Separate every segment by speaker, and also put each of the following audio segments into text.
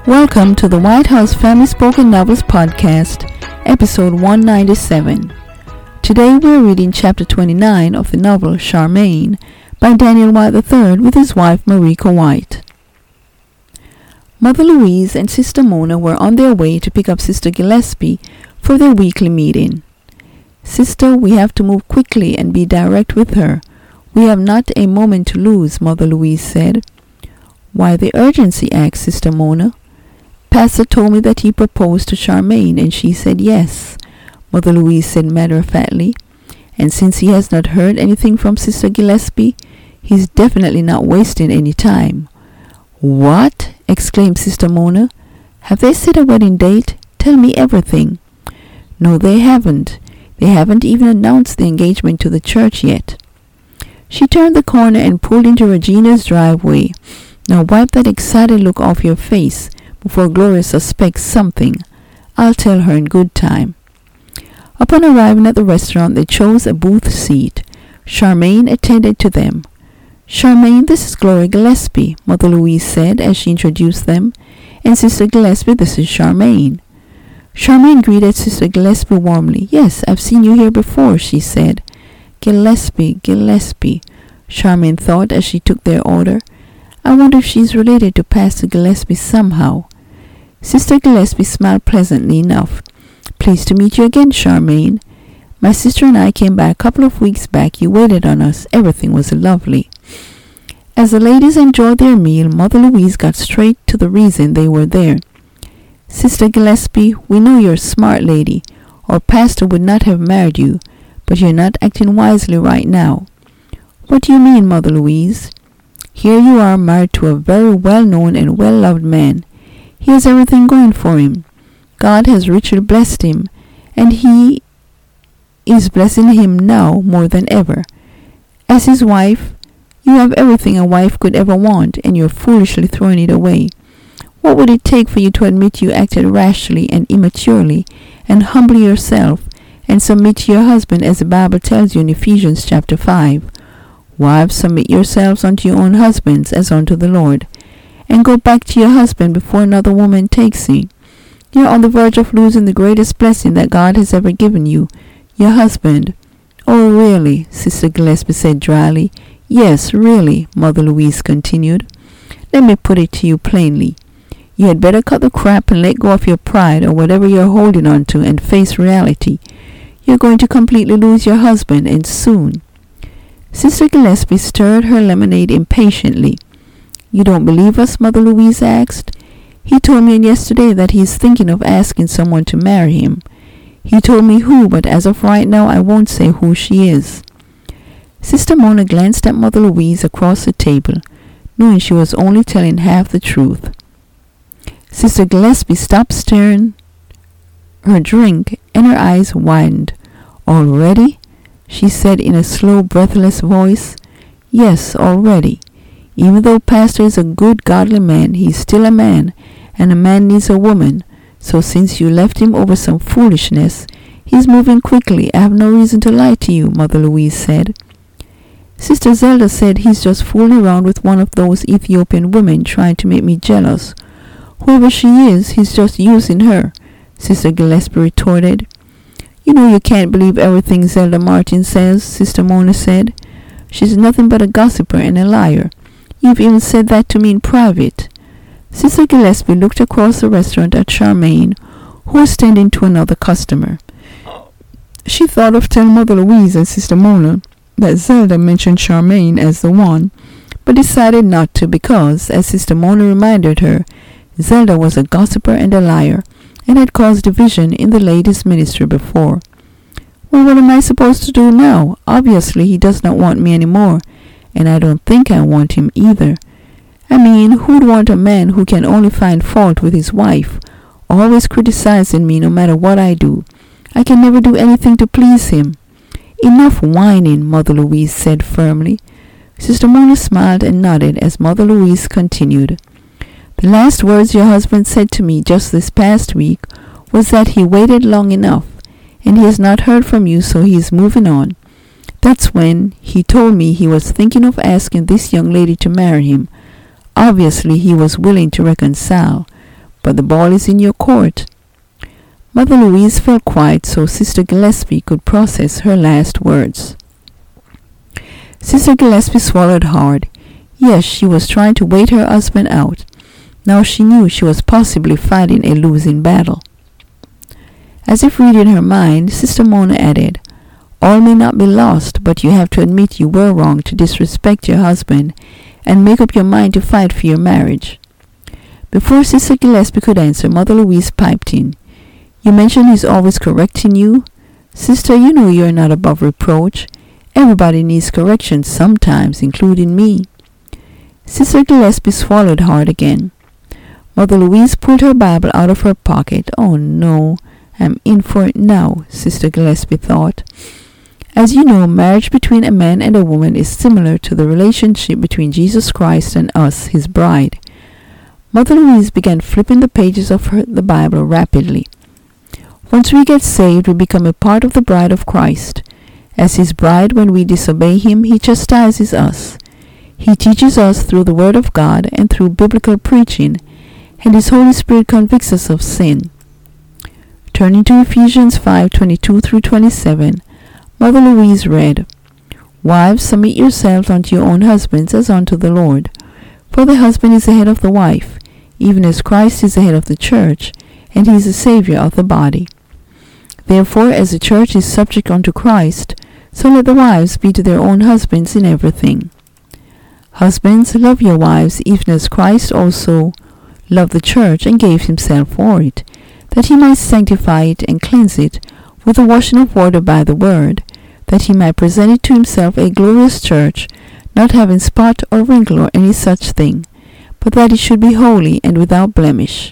Speaker 1: Welcome to the White House Family Spoken Novels Podcast, episode 197. Today we're reading chapter 29 of the novel Charmaine by Daniel White III with his wife Marika White. Mother Louise and Sister Mona were on their way to pick up Sister Gillespie for their weekly meeting. "Sister, we have to move quickly and be direct with her. We have not a moment to lose," Mother Louise said. "Why the urgency?" asked Sister Mona. "Pastor told me that he proposed to Charmaine and she said yes," Mother Louise said matter-of-factly. "And since he has not heard anything from Sister Gillespie, he's definitely not wasting any time." "What?" exclaimed Sister Mona. "Have they set a wedding date? Tell me everything." "No, they haven't. They haven't even announced the engagement to the church yet." She turned the corner and pulled into Regina's driveway. "Now wipe that excited look off your face before Gloria suspects something. I'll tell her in good time." Upon arriving at the restaurant, they chose a booth seat. Charmaine attended to them. "Charmaine, this is Gloria Gillespie," Mother Louise said as she introduced them. "And Sister Gillespie, this is Charmaine." Charmaine greeted Sister Gillespie warmly. "Yes, I've seen you here before," she said. Gillespie, Charmaine thought as she took their order. "I wonder if she's related to Pastor Gillespie somehow." Sister Gillespie smiled pleasantly enough. "Pleased to meet you again, Charmaine. My sister and I came by a couple of weeks back. You waited on us. Everything was lovely." As the ladies enjoyed their meal, Mother Louise got straight to the reason they were there. "Sister Gillespie, we know you're a smart lady, or Pastor would not have married you, but you're not acting wisely right now." "What do you mean, Mother Louise?" "Here you are married to a very well-known and well-loved man. He has everything going for him. God has richly blessed him, and he is blessing him now more than ever. As his wife, you have everything a wife could ever want, and you're foolishly throwing it away. What would it take for you to admit you acted rashly and immaturely, and humble yourself, and submit to your husband as the Bible tells you in Ephesians chapter 5? Wives, submit yourselves unto your own husbands as unto the Lord, and go back to your husband before another woman takes you. You're on the verge of losing the greatest blessing that God has ever given you, your husband." "Oh, really?" Sister Gillespie said dryly. "Yes, really," Mother Louise continued. "Let me put it to you plainly. You had better cut the crap and let go of your pride or whatever you're holding on to and face reality. You're going to completely lose your husband, and soon." Sister Gillespie stirred her lemonade impatiently. "You don't believe us?" Mother Louise asked. "He told me yesterday that he's thinking of asking someone to marry him. He told me who, but as of right now I won't say who she is." Sister Mona glanced at Mother Louise across the table, knowing she was only telling half the truth. Sister Gillespie stopped stirring her drink, and her eyes widened. "Already?" she said in a slow, breathless voice. "Yes, already. Even though Pastor is a good, godly man, he's still a man, and a man needs a woman. So since you left him over some foolishness, he's moving quickly. I have no reason to lie to you," Mother Louise said. "Sister Zelda said he's just fooling around with one of those Ethiopian women trying to make me jealous. Whoever she is, he's just using her," Sister Gillespie retorted. "You know you can't believe everything Zelda Martin says," Sister Mona said. "She's nothing but a gossiper and a liar. You've even said that to me in private." Sister Gillespie looked across the restaurant at Charmaine, who was tending to another customer. She thought of telling Mother Louise and Sister Mona that Zelda mentioned Charmaine as the one, but decided not to because, as Sister Mona reminded her, Zelda was a gossiper and a liar, and had caused division in the ladies' ministry before. "Well, what am I supposed to do now? Obviously he does not want me anymore, and I don't think I want him either. I mean, who'd want a man who can only find fault with his wife, always criticizing me no matter what I do? I can never do anything to please him." "Enough whining," Mother Louise said firmly. Sister Mona smiled and nodded as Mother Louise continued. "The last words your husband said to me just this past week was that he waited long enough, and he has not heard from you, so he is moving on. That's when he told me he was thinking of asking this young lady to marry him. Obviously he was willing to reconcile, but the ball is in your court." Mother Louise fell quiet so Sister Gillespie could process her last words. Sister Gillespie swallowed hard. Yes, she was trying to wait her husband out. Now she knew she was possibly fighting a losing battle. As if reading her mind, Sister Mona added, "All may not be lost, but you have to admit you were wrong to disrespect your husband and make up your mind to fight for your marriage." Before Sister Gillespie could answer, Mother Louise piped in, "You mentioned he's always correcting you? Sister, you know you're not above reproach. Everybody needs correction sometimes, including me." Sister Gillespie swallowed hard again. Mother Louise pulled her Bible out of her pocket. "Oh no, I'm in for it now," Sister Gillespie thought. As you know, marriage between a man and a woman is similar to the relationship between Jesus Christ and us, his bride. Mother Louise began flipping the pages of the Bible rapidly. Once we get saved, we become a part of the bride of Christ. As his bride, when we disobey him, he chastises us. He teaches us through the Word of God and through biblical preaching, and his Holy Spirit convicts us of sin. Turning to Ephesians 5:22 through 27, Mother Louise read, "Wives, submit yourselves unto your own husbands as unto the Lord. For the husband is the head of the wife, even as Christ is the head of the church, and he is the Savior of the body. Therefore, as the church is subject unto Christ, so let the wives be to their own husbands in everything. Husbands, love your wives, even as Christ also loved the church and gave himself for it, that he might sanctify it and cleanse it with the washing of water by the word, that he might present it to himself a glorious church, not having spot or wrinkle or any such thing, but that it should be holy and without blemish."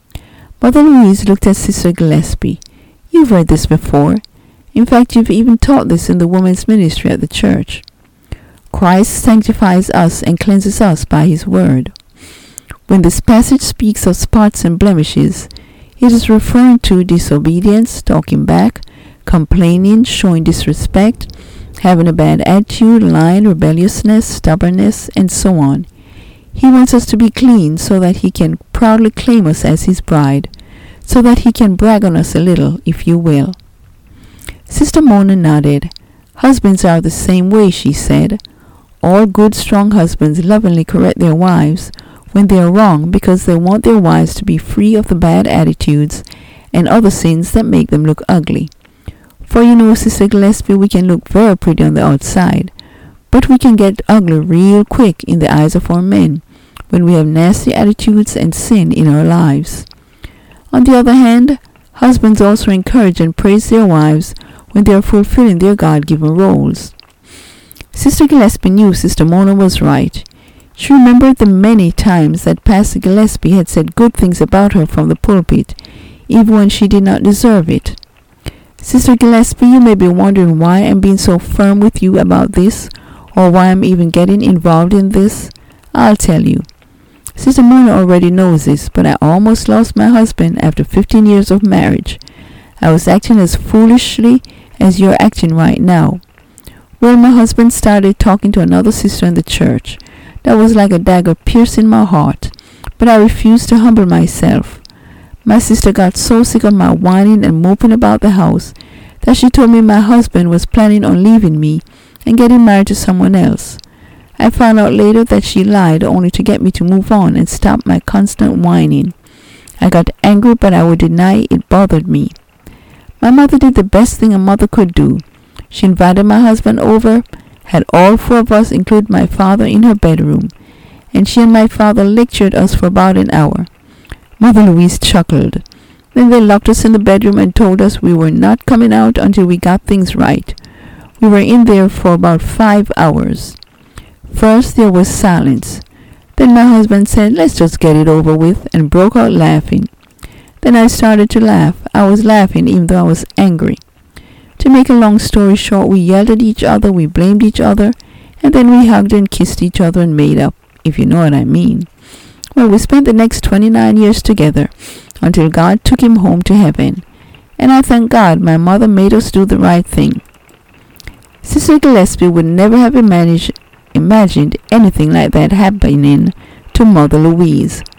Speaker 1: Mother Louise looked at Sister Gillespie. "You've read this before. In fact, you've even taught this in the women's ministry at the church. Christ sanctifies us and cleanses us by his word. When this passage speaks of spots and blemishes, it is referring to disobedience, talking back, complaining, showing disrespect, having a bad attitude, lying, rebelliousness, stubbornness, and so on. He wants us to be clean so that he can proudly claim us as his bride, so that he can brag on us a little, if you will." Sister Mona nodded. "Husbands are the same way," she said. "All good, strong husbands lovingly correct their wives when they are wrong because they want their wives to be free of the bad attitudes and other sins that make them look ugly. For you know, Sister Gillespie, we can look very pretty on the outside, but we can get ugly real quick in the eyes of our men when we have nasty attitudes and sin in our lives. On the other hand, husbands also encourage and praise their wives when they are fulfilling their God-given roles." Sister Gillespie knew Sister Mona was right. She remembered the many times that Pastor Gillespie had said good things about her from the pulpit, even when she did not deserve it. "Sister Gillespie, you may be wondering why I'm being so firm with you about this, or why I'm even getting involved in this. I'll tell you. Sister Mona already knows this, but I almost lost my husband after 15 years of marriage. I was acting as foolishly as you're acting right now. Well, my husband started talking to another sister in the church. That was like a dagger piercing my heart, but I refused to humble myself. My sister got so sick of my whining and moping about the house that she told me my husband was planning on leaving me and getting married to someone else. I found out later that she lied only to get me to move on and stop my constant whining. I got angry, but I would deny it bothered me. My mother did the best thing a mother could do. She invited my husband over, had all four of us, including my father, in her bedroom, and she and my father lectured us for about an hour. Mother Louise chuckled. Then they locked us in the bedroom and told us we were not coming out until we got things right. We were in there for about 5 hours. First there was silence. Then my husband said, "Let's just get it over with," and broke out laughing. Then I started to laugh. I was laughing even though I was angry. To make a long story short, we yelled at each other, we blamed each other, and then we hugged and kissed each other and made up, if you know what I mean. Well, we spent the next 29 years together until God took him home to heaven. And I thank God my mother made us do the right thing. Sister Gillespie would never have imagined anything like that happening to Mother Louise.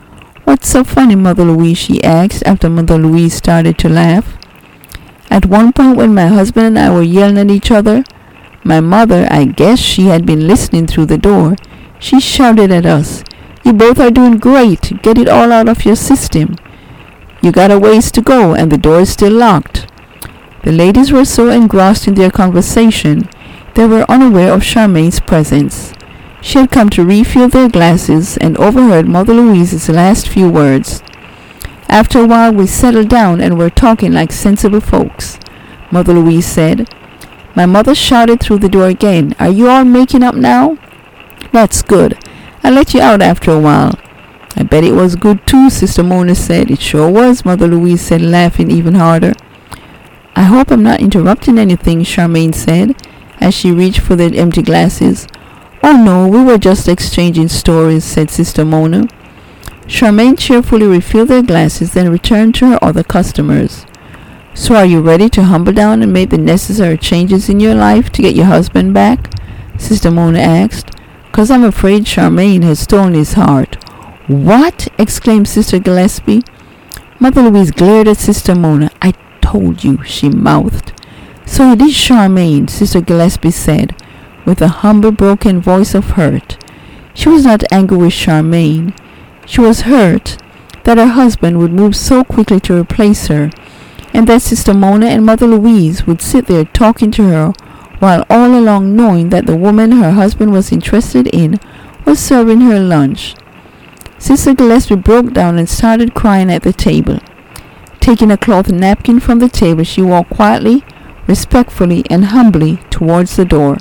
Speaker 1: "What's so funny, Mother Louise?" she asked after Mother Louise started to laugh. "At one point when my husband and I were yelling at each other, my mother, I guess she had been listening through the door, she shouted at us, 'You both are doing great. Get it all out of your system. You got a ways to go and the door is still locked.'" The ladies were so engrossed in their conversation, they were unaware of Charmaine's presence. She had come to refill their glasses and overheard Mother Louise's last few words. "After a while we settled down and were talking like sensible folks," Mother Louise said. "My mother shouted through the door again, 'Are you all making up now?' That's good. I'll let you out after a while." "I bet it was good too," Sister Mona said. "It sure was," Mother Louise said, laughing even harder. "I hope I'm not interrupting anything," Charmaine said, as she reached for the empty glasses. "Oh no, we were just exchanging stories," said Sister Mona. Charmaine cheerfully refilled their glasses, then returned to her other customers. "So are you ready to humble down and make the necessary changes in your life to get your husband back?" Sister Mona asked. "'Cause I'm afraid Charmaine has stolen his heart." "What?" exclaimed Sister Gillespie. Mother Louise glared at Sister Mona. "I told you," she mouthed. "So it is Charmaine," Sister Gillespie said, with a humble, broken voice of hurt. She was not angry with Charmaine. She was hurt that her husband would move so quickly to replace her, and that Sister Mona and Mother Louise would sit there talking to her, while all along knowing that the woman her husband was interested in was serving her lunch. Sister Gillespie broke down and started crying at the table. Taking a cloth napkin from the table, she walked quietly, respectfully, and humbly towards the door.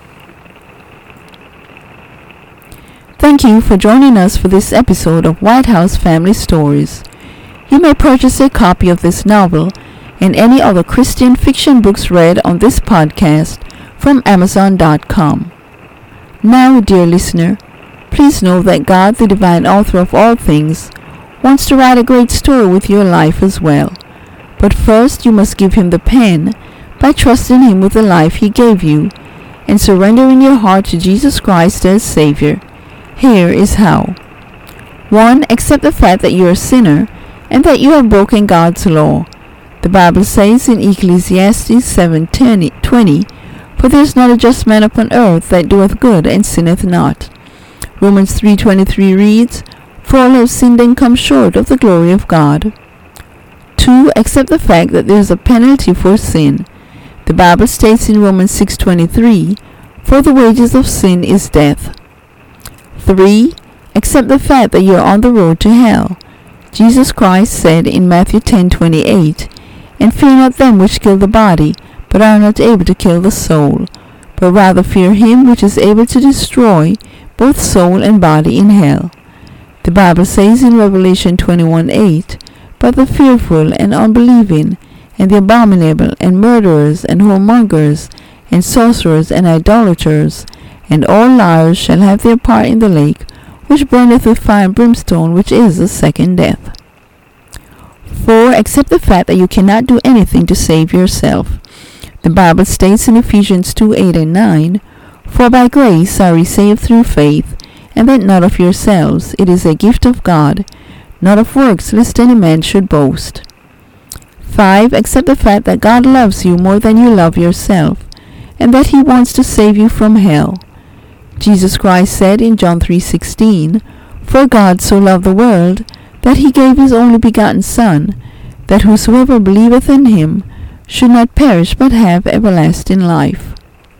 Speaker 1: Thank you for joining us for this episode of White House Family Stories. You may purchase a copy of this novel and any other Christian fiction books read on this podcast from Amazon.com. Now, dear listener, please know that God, the divine author of all things, wants to write a great story with your life as well. But first, you must give him the pen by trusting him with the life he gave you and surrendering your heart to Jesus Christ as Savior. Here is how. 1. Accept the fact that you're a sinner and that you have broken God's law. The Bible says in Ecclesiastes 7:20, "For there is not a just man upon earth that doeth good and sinneth not." Romans 3:23 reads, "For all have sinned and come short of the glory of God." 2. Accept the fact that there is a penalty for sin. The Bible states in Romans 6:23, "For the wages of sin is death." 3. Accept the fact that you are on the road to hell. Jesus Christ said in Matthew 10:28, "And fear not them which kill the body, but are not able to kill the soul, but rather fear him which is able to destroy both soul and body in hell." The Bible says in Revelation 21:8, "But the fearful and unbelieving, and the abominable, and murderers, and whoremongers, and sorcerers, and idolaters, and all liars shall have their part in the lake, which burneth with fire and brimstone, which is the second death." 4. Accept the fact that you cannot do anything to save yourself. The Bible states in Ephesians 2:8 and 9, "For by grace are ye saved through faith, and that not of yourselves, it is a gift of God, not of works, lest any man should boast." 5. Accept the fact that God loves you more than you love yourself, and that he wants to save you from hell. Jesus Christ said in John 3:16, "For God so loved the world, that he gave his only begotten Son, that whosoever believeth in him should not perish but have everlasting life."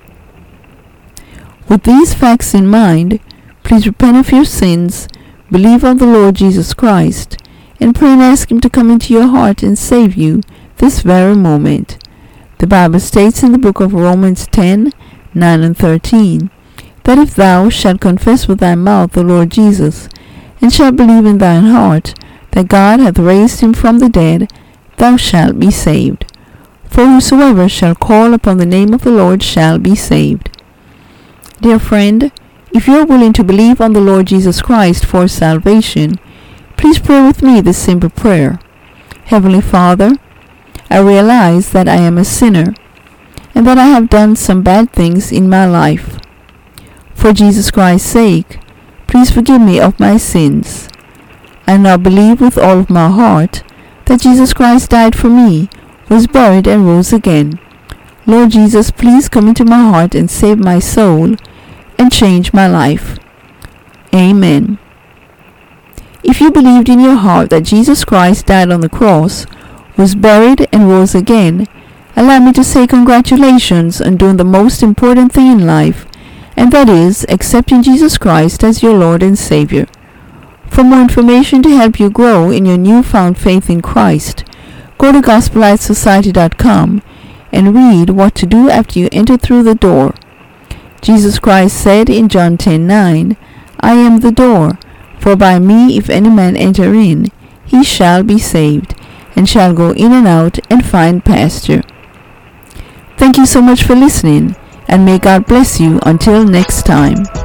Speaker 1: With these facts in mind, please repent of your sins, believe on the Lord Jesus Christ, and pray and ask him to come into your heart and save you this very moment. The Bible states in the book of Romans 10:9 and 13, that if thou shalt confess with thy mouth the Lord Jesus, and shalt believe in thine heart that God hath raised him from the dead, thou shalt be saved. For whosoever shall call upon the name of the Lord shall be saved. Dear friend, if you are willing to believe on the Lord Jesus Christ for salvation, please pray with me this simple prayer. Heavenly Father, I realize that I am a sinner and that I have done some bad things in my life. For Jesus Christ's sake, please forgive me of my sins. I now believe with all of my heart that Jesus Christ died for me, was buried, and rose again. Lord Jesus, please come into my heart and save my soul and change my life. Amen. If you believed in your heart that Jesus Christ died on the cross, was buried, and rose again, allow me to say congratulations on doing the most important thing in life, and that is accepting Jesus Christ as your Lord and Savior. For more information to help you grow in your newfound faith in Christ, go to GospelLightSociety.com and read what to do after you enter through the door. Jesus Christ said in John 10:9, I am the door, for by me if any man enter in, he shall be saved, and shall go in and out and find pasture. Thank you so much for listening, and may God bless you until next time.